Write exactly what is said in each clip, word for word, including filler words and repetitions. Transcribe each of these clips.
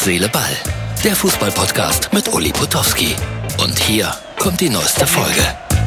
Seele, Ball. Der Fußball-Podcast mit Uli Potowski. Und hier kommt die neueste Folge.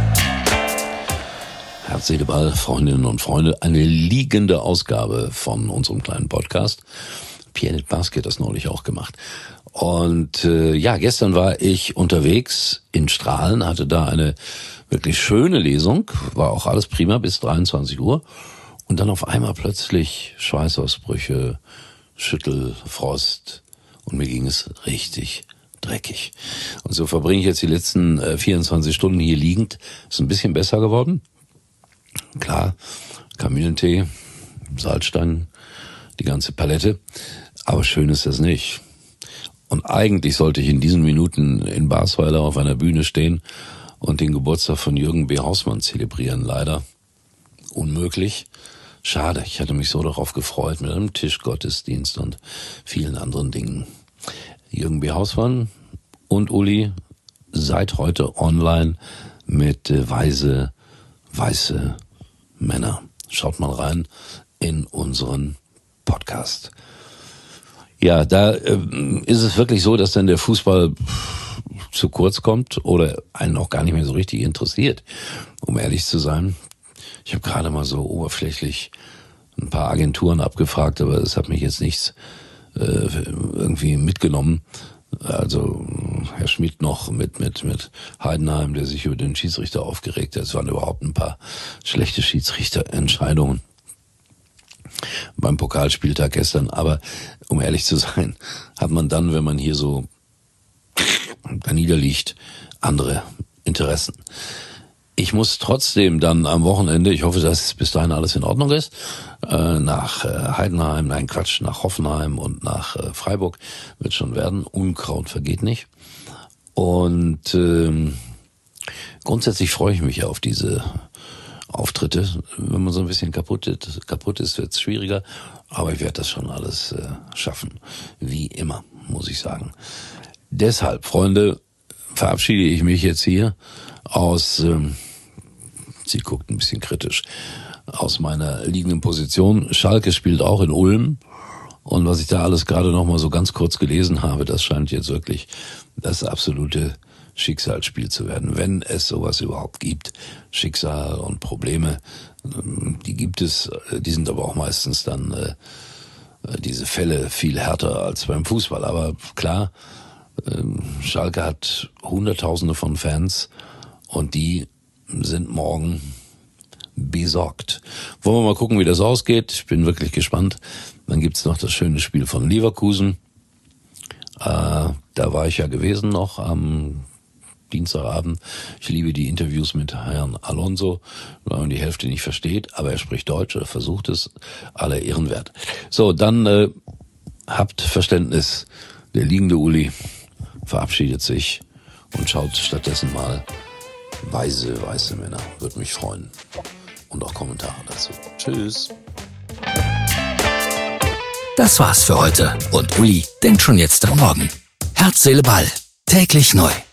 Herz, Seele, Ball, Freundinnen und Freunde. Eine liegende Ausgabe von unserem kleinen Podcast. Pierre Basket hat das neulich auch gemacht. Und äh, ja, gestern war ich unterwegs in Strahlen, hatte da eine wirklich schöne Lesung. War auch alles prima bis dreiundzwanzig Uhr. Und dann auf einmal plötzlich Schweißausbrüche, Schüttelfrost und mir ging es richtig dreckig. Und so verbringe ich jetzt die letzten äh, vierundzwanzig Stunden hier liegend. Ist ein bisschen besser geworden. Klar, Kamillentee, Salzstangen, die ganze Palette. Aber schön ist das nicht. Und eigentlich sollte ich in diesen Minuten in Basweiler auf einer Bühne stehen und den Geburtstag von Jürgen B. Hausmann zelebrieren. Leider unmöglich. Schade, ich hatte mich so darauf gefreut mit einem Tischgottesdienst und vielen anderen Dingen. Jürgen B. Hausmann und Uli seit heute online mit äh, Weise, weiße Männer. Schaut mal rein in unseren Podcast. Ja, da äh, ist es wirklich so, dass dann der Fußball zu kurz kommt oder einen auch gar nicht mehr so richtig interessiert, um ehrlich zu sein. Ich habe gerade mal so oberflächlich ein paar Agenturen abgefragt, aber es hat mich jetzt nichts äh, irgendwie mitgenommen. Also Herr Schmidt noch mit mit mit Heidenheim, der sich über den Schiedsrichter aufgeregt hat. Es waren überhaupt ein paar schlechte Schiedsrichterentscheidungen beim Pokalspieltag gestern. Aber um ehrlich zu sein, hat man dann, wenn man hier so da niederliegt, andere Interessen. Ich muss trotzdem dann am Wochenende, ich hoffe, dass bis dahin alles in Ordnung ist, äh, nach äh, Heidenheim, nein Quatsch, nach Hoffenheim und nach äh, Freiburg wird schon werden. Unkraut vergeht nicht. Und ähm, grundsätzlich freue ich mich auf diese Auftritte. Wenn man so ein bisschen kaputt ist, kaputt ist, wird es schwieriger. Aber ich werde das schon alles äh, schaffen. Wie immer, muss ich sagen. Deshalb, Freunde, verabschiede ich mich jetzt hier aus, ähm, sie guckt ein bisschen kritisch, aus meiner liegenden Position. Schalke spielt auch in Ulm. Und was ich da alles gerade noch mal so ganz kurz gelesen habe, das scheint jetzt wirklich das absolute Schicksalsspiel zu werden, wenn es sowas überhaupt gibt. Schicksal und Probleme, die gibt es, die sind aber auch meistens dann äh, diese Fälle viel härter als beim Fußball. Aber klar, äh, Schalke hat Hunderttausende von Fans und die sind morgen besorgt. Wollen wir mal gucken, wie das ausgeht. Ich bin wirklich gespannt. Dann gibt's noch das schöne Spiel von Leverkusen. Äh, da war ich ja gewesen noch am Dienstagabend. Ich liebe die Interviews mit Herrn Alonso, weil man die Hälfte nicht versteht, aber er spricht Deutsch oder versucht es, aller Ehren wert. So, dann äh, habt Verständnis. Der liegende Uli verabschiedet sich und schaut stattdessen mal Weise, weiße Männer. Würde mich freuen. Und auch Kommentare dazu. Tschüss. Das war's für heute. Und Uli denkt schon jetzt am Morgen. Herz, Seele, Ball. Täglich neu.